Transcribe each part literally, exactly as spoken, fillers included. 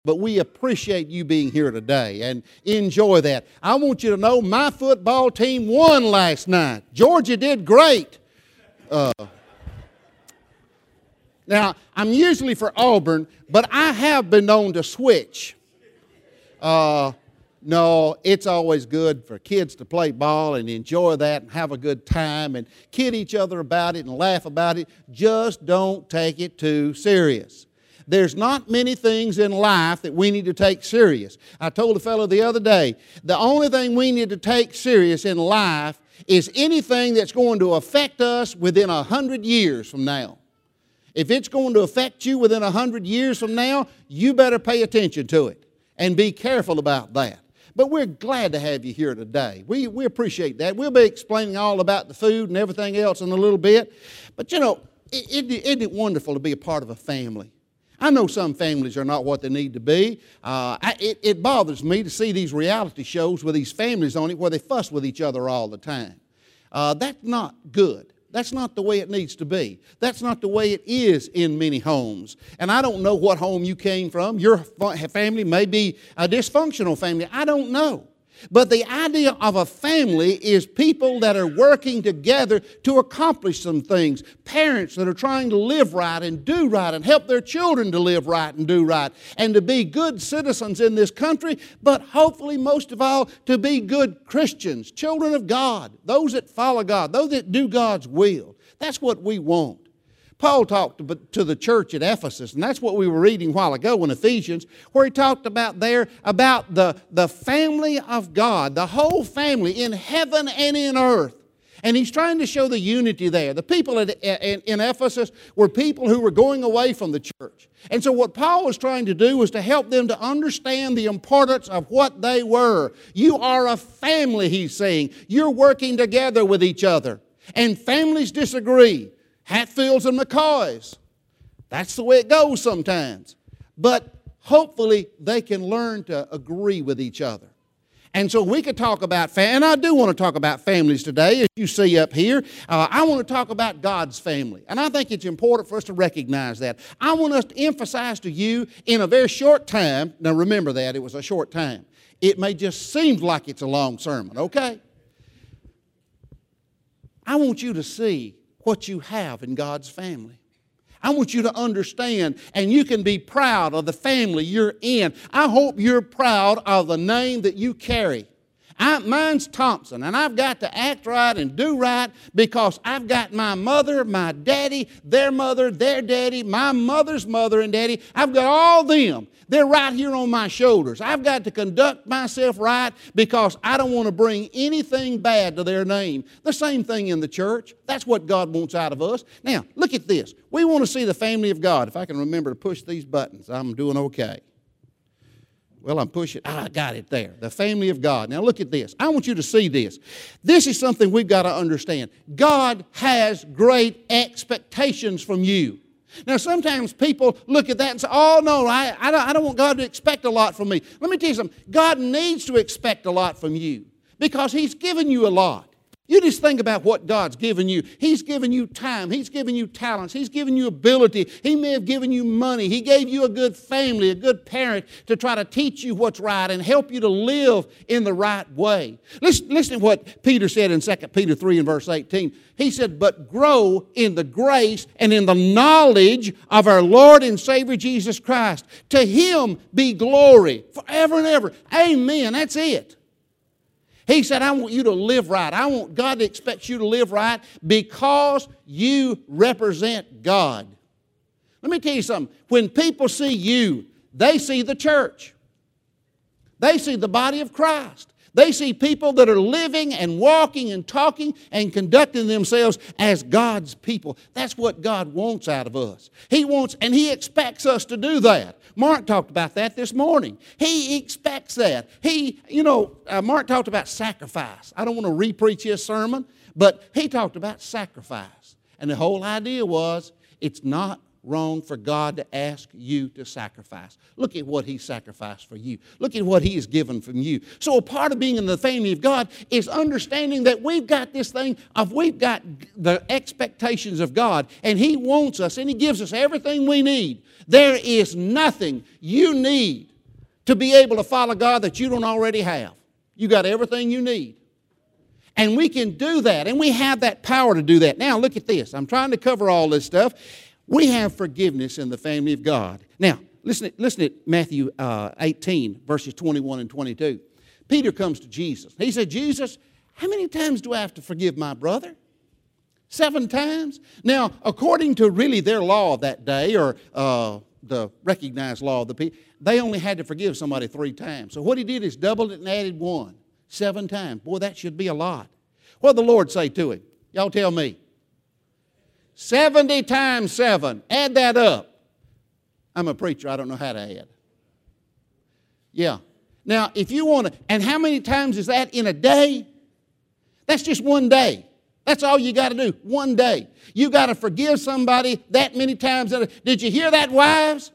But we appreciate you being here today and enjoy that. I want you to know my football team won last night. Georgia did great. Uh, now, I'm usually for Auburn, but I have been known to switch. Uh, no, it's always good for kids to play ball and enjoy that and have a good time and kid each other about it and laugh about it. Just don't take it too serious. There's not many things in life that we need to take serious. I told a fellow the other day, the only thing we need to take serious in life is anything that's going to affect us within a hundred years from now. If it's going to affect you within a hundred years from now, you better pay attention to it and be careful about that. But we're glad to have you here today. We, we appreciate that. We'll be explaining all about the food and everything else in a little bit. But you know, isn't it wonderful to be a part of a family? I know some families are not what they need to be. Uh, I, it, it bothers me to see these reality shows with these families on it where they fuss with each other all the time. Uh, that's not good. That's not the way it needs to be. That's not the way it is in many homes. And I don't know what home you came from. Your family may be a dysfunctional family. I don't know. But the idea of a family is people that are working together to accomplish some things. Parents that are trying to live right and do right and help their children to live right and do right and to be good citizens in this country, but hopefully most of all to be good Christians, children of God, those that follow God, those that do God's will. That's what we want. Paul talked to the church at Ephesus, and that's what we were reading a while ago in Ephesians, where he talked about there about the, the family of God, the whole family in heaven and in earth. And he's trying to show the unity there. The people at, in, in Ephesus were people who were going away from the church. And so what Paul was trying to do was to help them to understand the importance of what they were. You are a family, he's saying. You're working together with each other. And families disagree. Hatfields and McCoys. That's the way it goes sometimes. But hopefully they can learn to agree with each other. And so we could talk about, and I do want to talk about families today, as you see up here. Uh, I want to talk about God's family. And I think it's important for us to recognize that. I want us to emphasize to you in a very short time, now remember that, it was a short time. It may just seem like it's a long sermon, okay? I want you to see what you have in God's family. I want you to understand, and you can be proud of the family you're in. I hope you're proud of the name that you carry. I, mine's Thompson, and I've got to act right and do right because I've got my mother, my daddy, their mother, their daddy, my mother's mother and daddy. I've got all them. They're right here on my shoulders. I've got to conduct myself right because I don't want to bring anything bad to their name. The same thing in the church. That's what God wants out of us. Now, look at this. We want to see the family of God. If I can remember to push these buttons, I'm doing okay. Well, I'm pushing. Ah, I got it there. The family of God. Now, look at this. I want you to see this. This is something we've got to understand. God has great expectations from you. Now, sometimes people look at that and say, oh, no, I, I, don't, I don't want God to expect a lot from me. Let me tell you something. God needs to expect a lot from you because He's given you a lot. You just think about what God's given you. He's given you time. He's given you talents. He's given you ability. He may have given you money. He gave you a good family, a good parent to try to teach you what's right and help you to live in the right way. Listen, listen to what Peter said in Second Peter three and verse eighteen. He said, but grow in the grace and in the knowledge of our Lord and Savior Jesus Christ. To Him be glory forever and ever. Amen. That's it. He said, I want you to live right. I want God to expect you to live right because you represent God. Let me tell you something. When people see you, they see the church. They see the body of Christ. They see people that are living and walking and talking and conducting themselves as God's people. That's what God wants out of us. He wants, and He expects us to do that. Mark talked about that this morning. He expects that. He, you know, uh, Mark talked about sacrifice. I don't want to re-preach his sermon, but he talked about sacrifice. And the whole idea was it's not wrong for God to ask you to sacrifice. Look at what He sacrificed for you. Look at what He has given from you. So a part of being in the family of God is understanding that we've got this thing of we've got the expectations of God, and He wants us, and He gives us everything we need. There is nothing you need to be able to follow God that you don't already have. You got everything you need. And we can do that, and we have that power to do that. Now, look at this. I'm trying to cover all this stuff. We have forgiveness in the family of God. Now, listen, listen at Matthew uh, eighteen, verses twenty-one and twenty-two. Peter comes to Jesus. He said, Jesus, how many times do I have to forgive my brother? Seven times? Now, according to really their law of that day, or uh, the recognized law of the people, they only had to forgive somebody three times. So what he did is doubled it and added one. Seven times. Boy, that should be a lot. What did the Lord say to him? Y'all tell me. seventy times seven. Add that up. I'm a preacher. I don't know how to add. Yeah. Now, if you want to, and how many times is that in a day? That's just one day. That's all you got to do. One day. You got to forgive somebody that many times. Did you hear that, wives?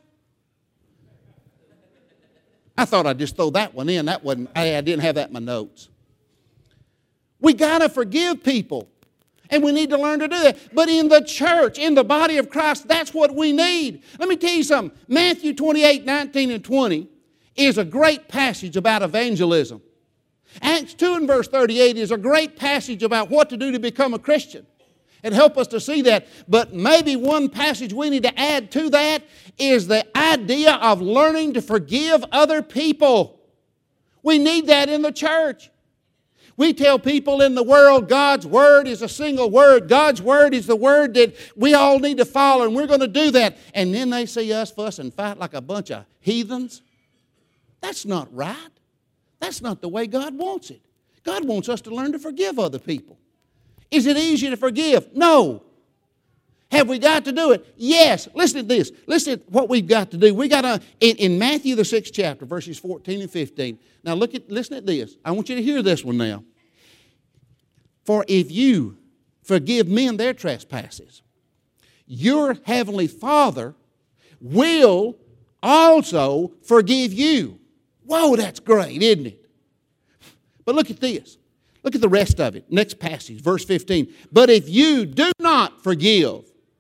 I thought I'd just throw that one in. That wasn't, I, I didn't have that in my notes. We got to forgive people. And we need to learn to do that. But in the church, in the body of Christ, that's what we need. Let me tell you something. Matthew twenty-eight, nineteen, and twenty is a great passage about evangelism. Acts two and verse thirty-eight is a great passage about what to do to become a Christian. And help us to see that. But maybe one passage we need to add to that is the idea of learning to forgive other people. We need that in the church. We tell people in the world God's Word is a single word. God's Word is the Word that we all need to follow, and we're going to do that. And then they see us fuss and fight like a bunch of heathens. That's not right. That's not the way God wants it. God wants us to learn to forgive other people. Is it easy to forgive? No. Have we got to do it? Yes. Listen to this. Listen to what we've got to do. We got to, in, in Matthew the sixth chapter, verses fourteen and fifteen. Now look at, listen at this. I want you to hear this one now. For if you forgive men their trespasses, your heavenly Father will also forgive you. Whoa, that's great, isn't it? But look at this. Look at the rest of it. Next passage, verse fifteen. But if you do not forgive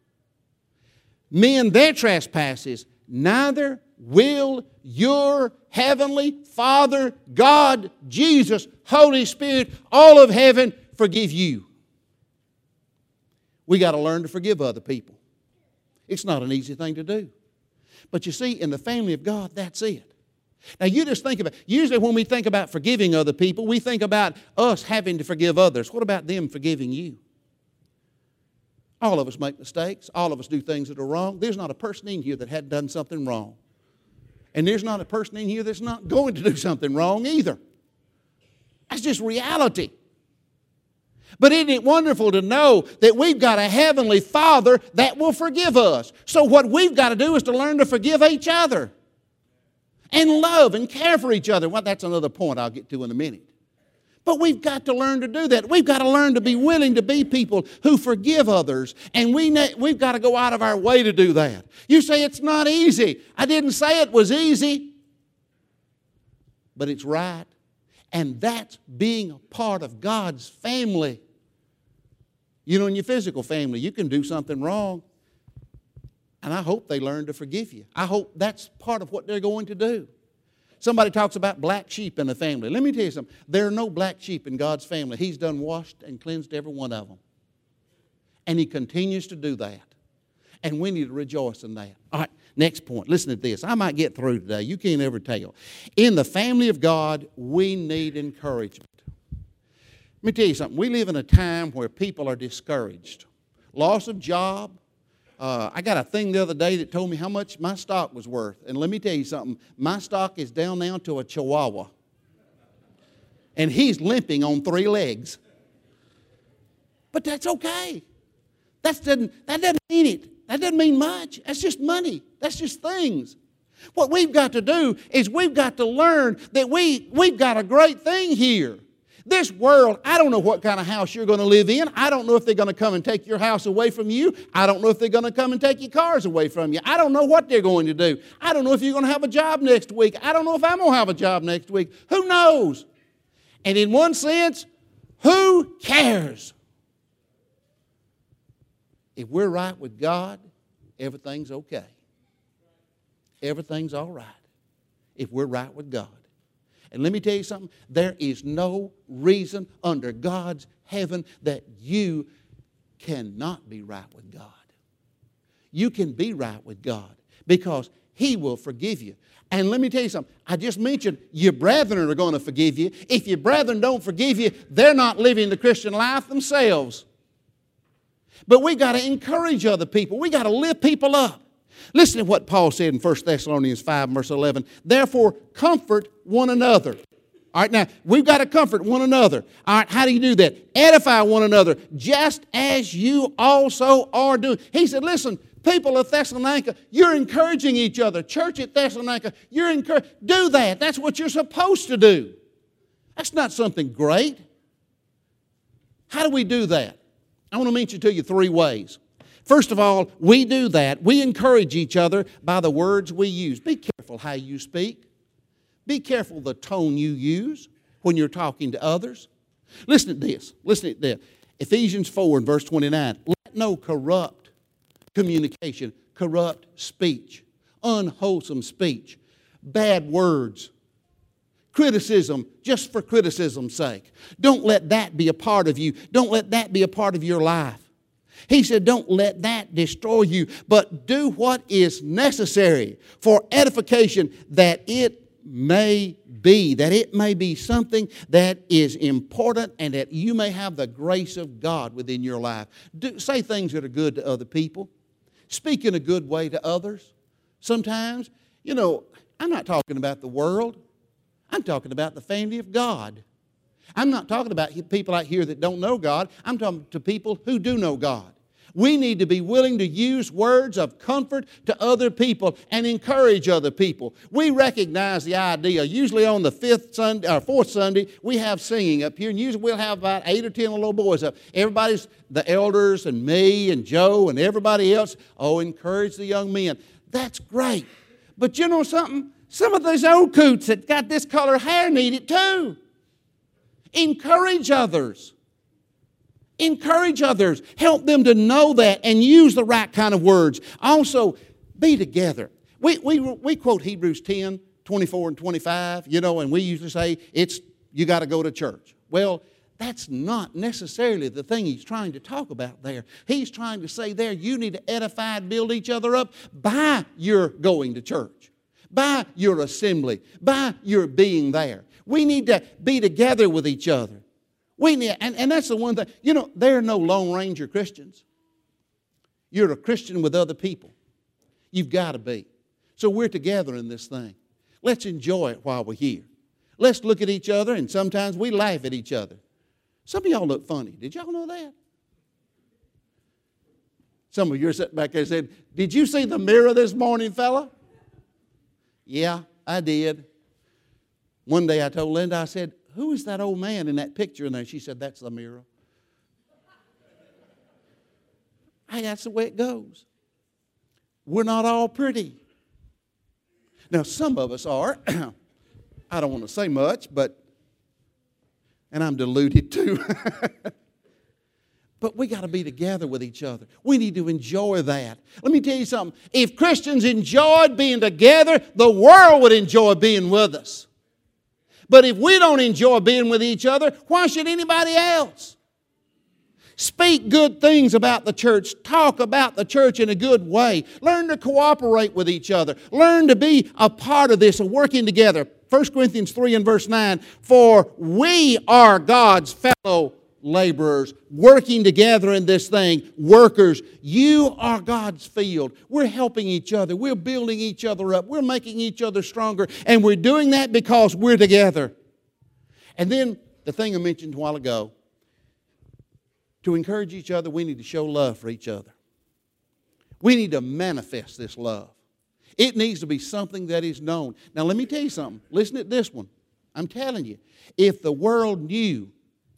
men their trespasses, neither will your heavenly Father, God, Jesus, Holy Spirit, all of heaven forgive you. We got to learn to forgive other people. It's not an easy thing to do. But you see, in the family of God, that's it. Now you just think about, usually when we think about forgiving other people, we think about us having to forgive others. What about them forgiving you? All of us make mistakes. All of us do things that are wrong. There's not a person in here that hadn't done something wrong. And there's not a person in here that's not going to do something wrong either. That's just reality. But isn't it wonderful to know that we've got a heavenly Father that will forgive us? So what we've got to do is to learn to forgive each other. And love and care for each other. Well, that's another point I'll get to in a minute. But we've got to learn to do that. We've got to learn to be willing to be people who forgive others. And we ne- we've got to go out of our way to do that. You say it's not easy. I didn't say it was easy. But it's right. And that's being a part of God's family. You know, in your physical family, you can do something wrong. And I hope they learn to forgive you. I hope that's part of what they're going to do. Somebody talks about black sheep in the family. Let me tell you something. There are no black sheep in God's family. He's done washed and cleansed every one of them. And He continues to do that. And we need to rejoice in that. All right, next point. Listen to this. I might get through today. You can't ever tell. In the family of God, we need encouragement. Let me tell you something. We live in a time where people are discouraged. Loss of job. Uh, I got a thing the other day that told me how much my stock was worth. And let me tell you something. My stock is down now to a chihuahua. And he's limping on three legs. But that's okay. That doesn't, that doesn't mean it. That doesn't mean much. That's just money. That's just things. What we've got to do is we've got to learn that we, we've got a great thing here. This world, I don't know what kind of house you're going to live in. I don't know if they're going to come and take your house away from you. I don't know if they're going to come and take your cars away from you. I don't know what they're going to do. I don't know if you're going to have a job next week. I don't know if I'm going to have a job next week. Who knows? And in one sense, who cares? If we're right with God, everything's okay. Everything's all right. if we're right with God. And let me tell you something, there is no reason under God's heaven that you cannot be right with God. You can be right with God because He will forgive you. And let me tell you something, I just mentioned your brethren are going to forgive you. If your brethren don't forgive you, they're not living the Christian life themselves. But we got to encourage other people. We got to lift people up. Listen to what Paul said in First Thessalonians five, verse eleven. Therefore, comfort one another. All right, now, we've got to comfort one another. All right, how do you do that? Edify one another, just as you also are doing. He said, listen, people of Thessalonica, you're encouraging each other. Church at Thessalonica, you're encouraging. Do that. That's what you're supposed to do. That's not something great. How do we do that? I want to mention to you three ways. First of all, we do that. We encourage each other by the words we use. Be careful how you speak. Be careful the tone you use when you're talking to others. Listen to this. Listen to this. Ephesians four and verse twenty-nine. Let no corrupt communication, corrupt speech, unwholesome speech, bad words, criticism just for criticism's sake. Don't let that be a part of you. Don't let that be a part of your life. He said, don't let that destroy you, but do what is necessary for edification, that it may be, that it may be something that is important and that you may have the grace of God within your life. Do, say things that are good to other people. Speak in a good way to others. Sometimes, you know, I'm not talking about the world. I'm talking about the family of God. I'm not talking about people out here that don't know God. I'm talking to people who do know God. We need to be willing to use words of comfort to other people and encourage other people. We recognize the idea. Usually on the fifth Sunday, or fourth Sunday, we have singing up here, and usually we'll have about eight or ten little boys up. Everybody's, the elders and me and Joe and everybody else, oh, encourage the young men. That's great. But you know something? Some of those old coots that got this color hair need it too. Encourage others. Encourage others. Help them to know that and use the right kind of words. Also, be together. We, we, we quote Hebrews ten, twenty-four and twenty-five, you know, and we usually say, it's you got to go to church. Well, that's not necessarily the thing he's trying to talk about there. He's trying to say there, you need to edify and build each other up by your going to church, by your assembly, by your being there. We need to be together with each other. We need, and, and that's the one thing, you know, there are no Lone Ranger Christians. You're a Christian with other people. You've got to be. So we're together in this thing. Let's enjoy it while we're here. Let's look at each other, and sometimes we laugh at each other. Some of y'all look funny. Did y'all know that? Some of you are sitting back there and said, did you see the mirror this morning, fella? Yeah, I did. One day I told Linda, I said, who is that old man in that picture in there? She said, that's the mirror. Hey, that's the way it goes. We're not all pretty. Now, some of us are. I don't want to say much, but, and I'm deluded too. But we got to be together with each other. We need to enjoy that. Let me tell you something. If Christians enjoyed being together, the world would enjoy being with us. But if we don't enjoy being with each other, why should anybody else? Speak good things about the church. Talk about the church in a good way. Learn to cooperate with each other. Learn to be a part of this and working together. First Corinthians three and verse nine, for we are God's fellow laborers, working together in this thing, workers. You are God's field. We're helping each other. We're building each other up. We're making each other stronger. And we're doing that because we're together. And then the thing I mentioned a while ago, to encourage each other, we need to show love for each other. We need to manifest this love. It needs to be something that is known. Now let me tell you something. Listen to this one. I'm telling you, if the world knew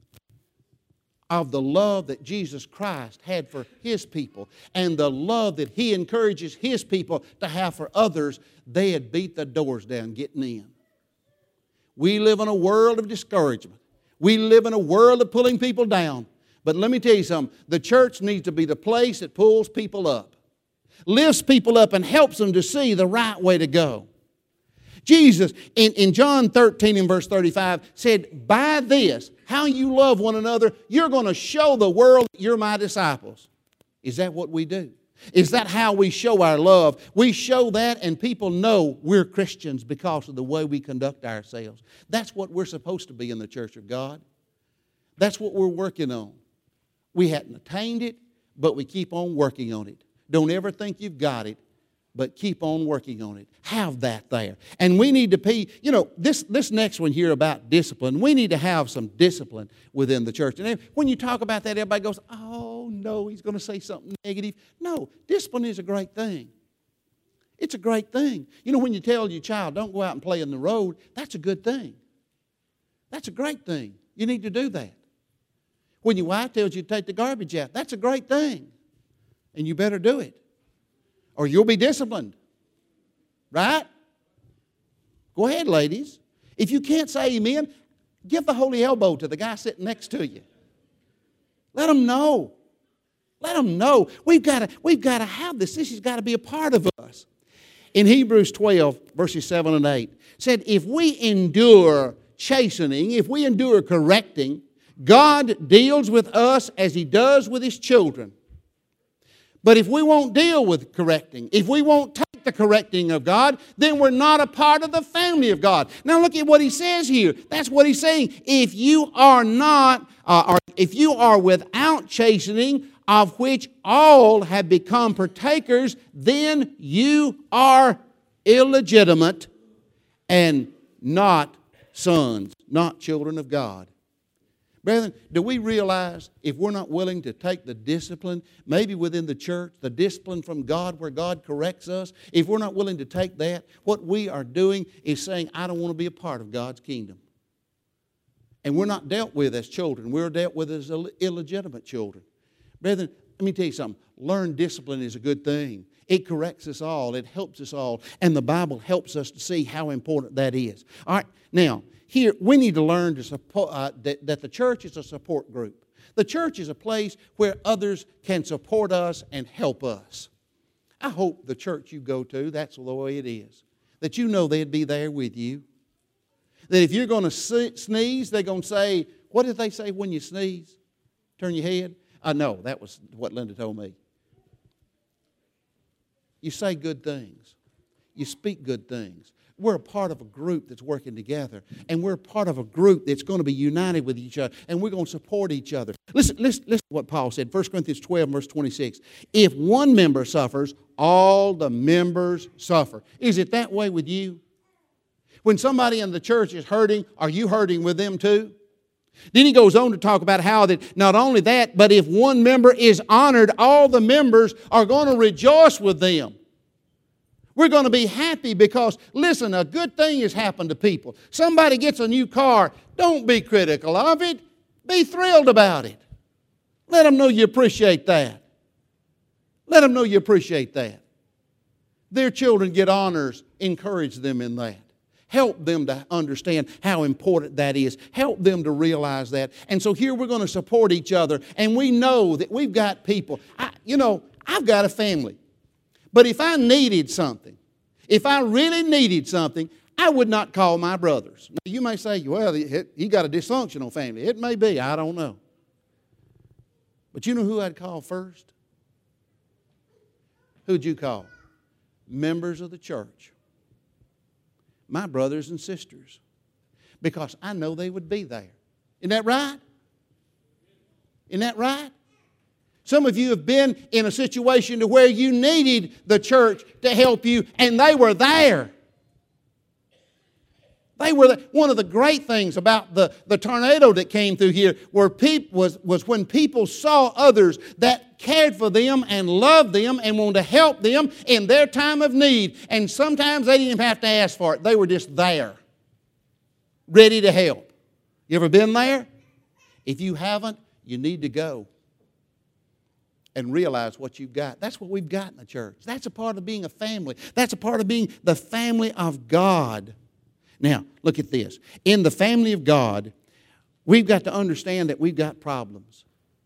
of the love that Jesus Christ had for His people and the love that He encourages His people to have for others, they had beat the doors down getting in. We live in a world of discouragement. We live in a world of pulling people down. But let me tell you something. The church needs to be the place that pulls people up, lifts people up and helps them to see the right way to go. Jesus, in, in John thirteen and verse thirty-five, said, by this, how you love one another, you're going to show the world that you're my disciples. Is that what we do? Is that how we show our love? We show that and people know we're Christians because of the way we conduct ourselves. That's what we're supposed to be in the church of God. That's what we're working on. We hadn't attained it, but we keep on working on it. Don't ever think you've got it, but keep on working on it. Have that there. And we need to be, you know, this, this next one here about discipline, we need to have some discipline within the church. And when you talk about that, everybody goes, oh, no, he's going to say something negative. No, discipline is a great thing. It's a great thing. You know, when you tell your child, don't go out and play in the road, that's a good thing. That's a great thing. You need to do that. When your wife tells you to take the garbage out, that's a great thing. And you better do it, or you'll be disciplined. Right? Go ahead, ladies. If you can't say amen, give the holy elbow to the guy sitting next to you. Let them know. Let them know. We've got to, we've got to have this. This has got to be a part of us. In Hebrews twelve, verses seven and eight, said, if we endure chastening, if we endure correcting, God deals with us as He does with His children. But if we won't deal with correcting, if we won't take the correcting of God, then we're not a part of the family of God. Now look at what he says here. That's what he's saying. If you are not, uh, or if you are without chastening, of which all have become partakers, then you are illegitimate and not sons, not children of God. Brethren, do we realize if we're not willing to take the discipline, maybe within the church, the discipline from God where God corrects us, if we're not willing to take that, what we are doing is saying, I don't want to be a part of God's kingdom. And we're not dealt with as children. We're dealt with as illegitimate children. Brethren, let me tell you something. Learned discipline is a good thing. It corrects us all. It helps us all. And the Bible helps us to see how important that is. All right, now, here, we need to learn to support, uh, that, that the church is a support group. The church is a place where others can support us and help us. I hope the church you go to, that's the way it is. That you know they'd be there with you. That if you're going to sneeze, they're going to say, what did they say when you sneeze? Turn your head? I uh, know, that was what Linda told me. You say good things. You speak good things. We're a part of a group that's working together. And we're a part of a group that's going to be united with each other. And we're going to support each other. Listen, listen, listen to what Paul said. First Corinthians twelve, verse twenty-six. If one member suffers, all the members suffer. Is it that way with you? When somebody in the church is hurting, are you hurting with them too? Then he goes on to talk about how that not only that, but if one member is honored, all the members are going to rejoice with them. We're going to be happy because, listen, a good thing has happened to people. Somebody gets a new car. Don't be critical of it. Be thrilled about it. Let them know you appreciate that. Let them know you appreciate that. Their children get honors. Encourage them in that. Help them to understand how important that is. Help them to realize that. And so here we're going to support each other. And we know that we've got people. I, you know, I've got a family. But if I needed something, if I really needed something, I would not call my brothers. Now, you may say, well, he got a dysfunctional family. It may be. I don't know. But you know who I'd call first? Who'd you call? Members of the church. My brothers and sisters. Because I know they would be there. Isn't that right? Isn't that right? Some of you have been in a situation to where you needed the church to help you, and they were there. They were the, one of the great things about the, the tornado that came through here were peop, was, was when people saw others that cared for them and loved them and wanted to help them in their time of need. And sometimes they didn't even have to ask for it. They were just there, ready to help. You ever been there? If you haven't, you need to go and realize what you've got. That's what we've got in the church. That's a part of being a family. That's a part of being the family of God. Now, look at this. In the family of God, we've got to understand that we've got problems.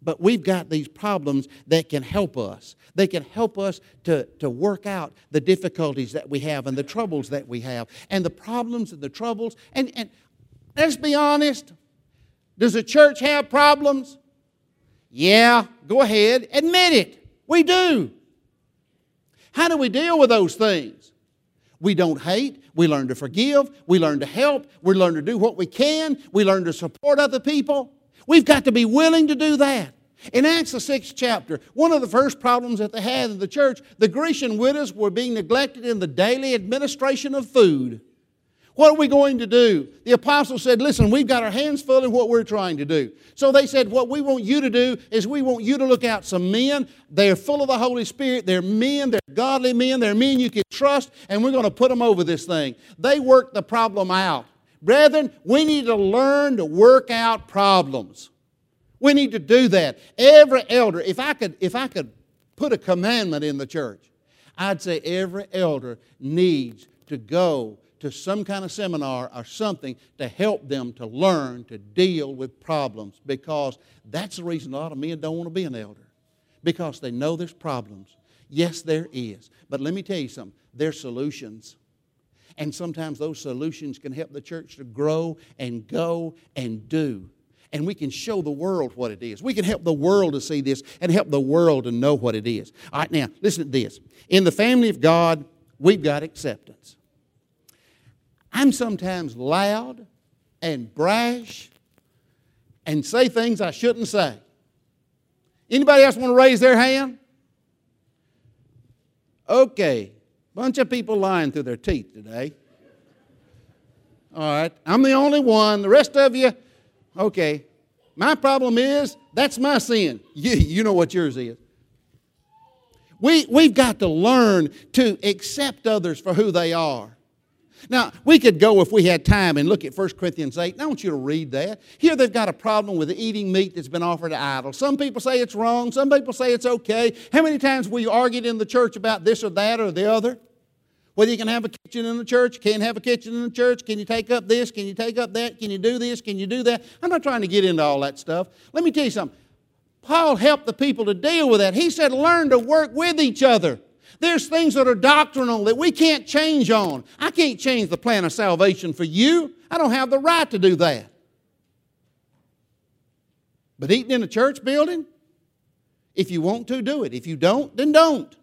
But we've got these problems that can help us. They can help us to, to work out the difficulties that we have and the troubles that we have and the problems and the troubles. And, and let's be honest, does the church have problems? Yeah, go ahead, admit it. We do. How do we deal with those things? We don't hate. We learn to forgive. We learn to help. We learn to do what we can. We learn to support other people. We've got to be willing to do that. In Acts the sixth chapter, one of the first problems that they had in the church, the Grecian widows were being neglected in the daily administration of food. What are we going to do? The apostles said, listen, we've got our hands full in what we're trying to do. So they said, what we want you to do is we want you to look out some men. They're full of the Holy Spirit. They're men. They're godly men. They're men you can trust, and we're going to put them over this thing. They worked the problem out. Brethren, we need to learn to work out problems. We need to do that. Every elder, if I could, if I could put a commandment in the church, I'd say every elder needs to go to some kind of seminar or something to help them to learn to deal with problems, because that's the reason a lot of men don't want to be an elder, because they know there's problems. Yes, there is. But let me tell you something. There's solutions. And sometimes those solutions can help the church to grow and go and do. And we can show the world what it is. We can help the world to see this and help the world to know what it is. All right, now, listen to this. In the family of God, we've got acceptance. I'm sometimes loud and brash and say things I shouldn't say. Anybody else want to raise their hand? Okay. Bunch of people lying through their teeth today. All right. I'm the only one. The rest of you, okay. My problem is, that's my sin. You, you know what yours is. We, we've got to learn to accept others for who they are. Now, we could go, if we had time, and look at First Corinthians eight, and I want you to read that. Here they've got a problem with eating meat that's been offered to idols. Some people say it's wrong. Some people say it's okay. How many times we argued in the church about this or that or the other? Whether you can have a kitchen in the church, can't have a kitchen in the church, can you take up this, can you take up that, can you do this, can you do that? I'm not trying to get into all that stuff. Let me tell you something. Paul helped the people to deal with that. He said, learn to work with each other. There's things that are doctrinal that we can't change on. I can't change the plan of salvation for you. I don't have the right to do that. But eating in a church building, if you want to, do it. If you don't, then don't.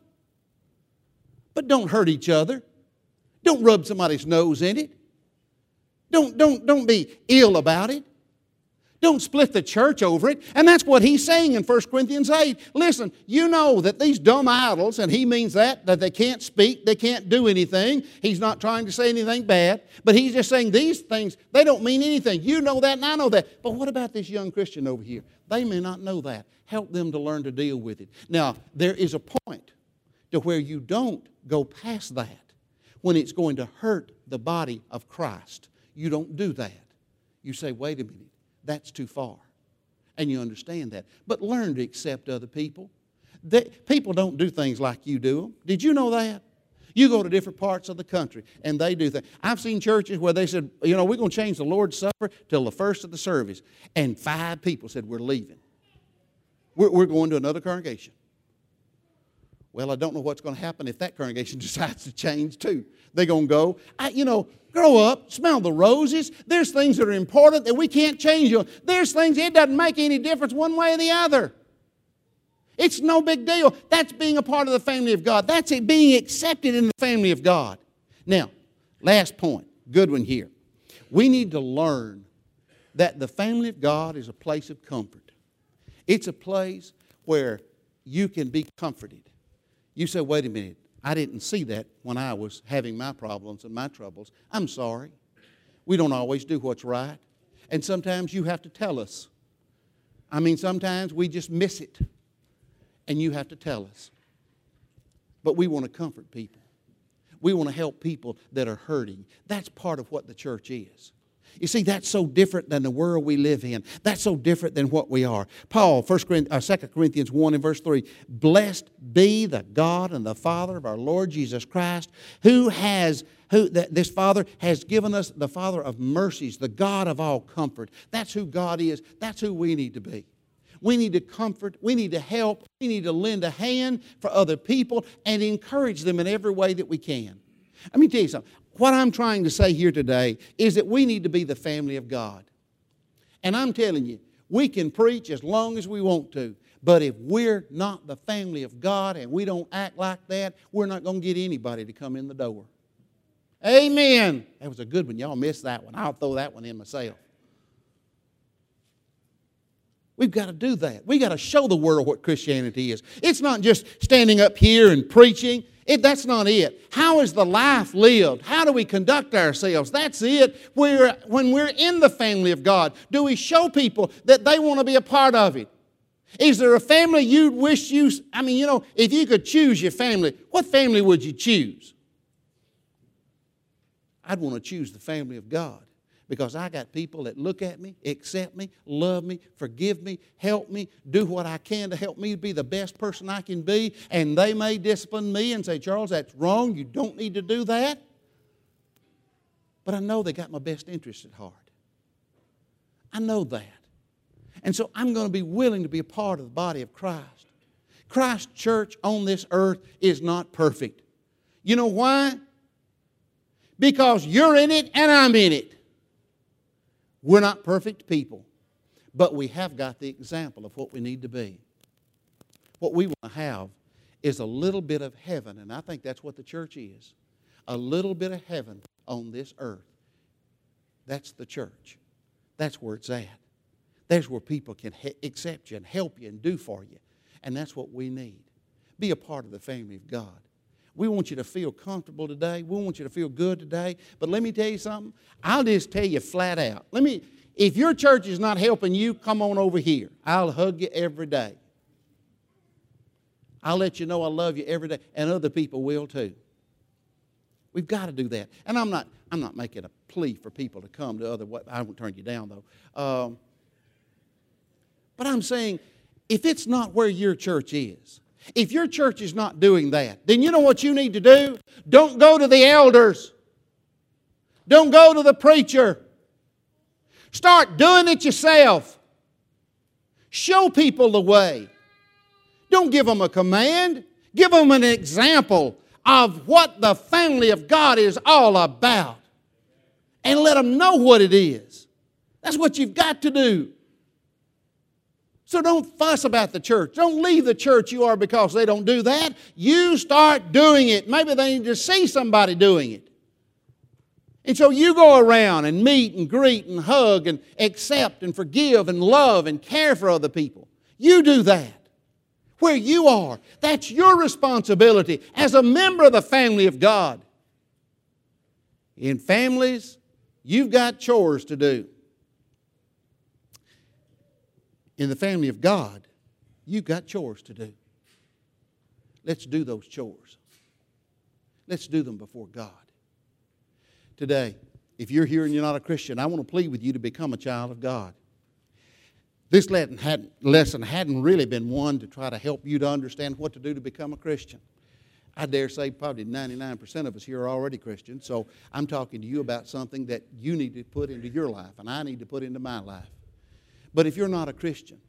But don't hurt each other. Don't rub somebody's nose in it. Don't, don't, don't be ill about it. Don't split the church over it. And that's what he's saying in First Corinthians eight. Listen, you know that these dumb idols, and he means that, that they can't speak, they can't do anything. He's not trying to say anything bad, but he's just saying these things, they don't mean anything. You know that and I know that. But what about this young Christian over here? They may not know that. Help them to learn to deal with it. Now, there is a point to where you don't go past that when it's going to hurt the body of Christ. You don't do that. You say, wait a minute. That's too far. And you understand that. But learn to accept other people. They, people don't do things like you do them. Did you know that? You go to different parts of the country and they do things. I've seen churches where they said, you know, we're going to change the Lord's Supper till the first of the service. And five people said, we're leaving. We're, we're going to another congregation. Well, I don't know what's going to happen if that congregation decides to change too. They're going to go, I, you know, grow up, smell the roses. There's things that are important that we can't change. There's things, it doesn't make any difference one way or the other. It's no big deal. That's being a part of the family of God. That's it, being accepted in the family of God. Now, last point, good one here. We need to learn that the family of God is a place of comfort. It's a place where you can be comforted. You say, wait a minute, I didn't see that when I was having my problems and my troubles. I'm sorry. We don't always do what's right. And sometimes you have to tell us. I mean, sometimes we just miss it. And you have to tell us. But we want to comfort people. We want to help people that are hurting. That's part of what the church is. You see, that's so different than the world we live in. That's so different than what we are. Paul, First Corinthians, uh, Second Corinthians one and verse three, blessed be the God and the Father of our Lord Jesus Christ, who has, who that this Father has given us the Father of mercies, the God of all comfort. That's who God is. That's who we need to be. We need to comfort. We need to help. We need to lend a hand for other people and encourage them in every way that we can. Let me tell you something. What I'm trying to say here today is that we need to be the family of God. And I'm telling you, we can preach as long as we want to, but if we're not the family of God and we don't act like that, we're not going to get anybody to come in the door. Amen. That was a good one. Y'all missed that one. I'll throw that one in myself. We've got to do that. We've got to show the world what Christianity is. It's not just standing up here and preaching. It, that's not it. How is the life lived? How do we conduct ourselves? That's it. We're, when we're in the family of God, do we show people that they want to be a part of it? Is there a family you'd wish you... I mean, you know, if you could choose your family, what family would you choose? I'd want to choose the family of God. Because I got people that look at me, accept me, love me, forgive me, help me, do what I can to help me be the best person I can be. And they may discipline me and say, Charles, that's wrong. You don't need to do that. But I know they got my best interest at heart. I know that. And so I'm going to be willing to be a part of the body of Christ. Christ's church on this earth is not perfect. You know why? Because you're in it and I'm in it. We're not perfect people, but we have got the example of what we need to be. What we want to have is a little bit of heaven, and I think that's what the church is. A little bit of heaven on this earth. That's the church. That's where it's at. That's where people can he- accept you and help you and do for you. And that's what we need. Be a part of the family of God. We want you to feel comfortable today. We want you to feel good today. But let me tell you something. I'll just tell you flat out. Let me, if your church is not helping you, come on over here. I'll hug you every day. I'll let you know I love you every day. And other people will too. We've got to do that. And I'm not, I'm not making a plea for people to come to other, I won't turn you down though. Um, but I'm saying, if it's not where your church is, if your church is not doing that, then you know what you need to do? Don't go to the elders. Don't go to the preacher. Start doing it yourself. Show people the way. Don't give them a command. Give them an example of what the family of God is all about. And let them know what it is. That's what you've got to do. So don't fuss about the church. Don't leave the church you are because they don't do that. You start doing it. Maybe they need to see somebody doing it. And so you go around and meet and greet and hug and accept and forgive and love and care for other people. You do that where you are. That's your responsibility as a member of the family of God. In families, you've got chores to do. In the family of God, you've got chores to do. Let's do those chores. Let's do them before God. Today, if you're here and you're not a Christian, I want to plead with you to become a child of God. This lesson hadn't, lesson hadn't really been one to try to help you to understand what to do to become a Christian. I dare say probably ninety-nine percent of us here are already Christians, so I'm talking to you about something that you need to put into your life and I need to put into my life. But if you're not a Christian,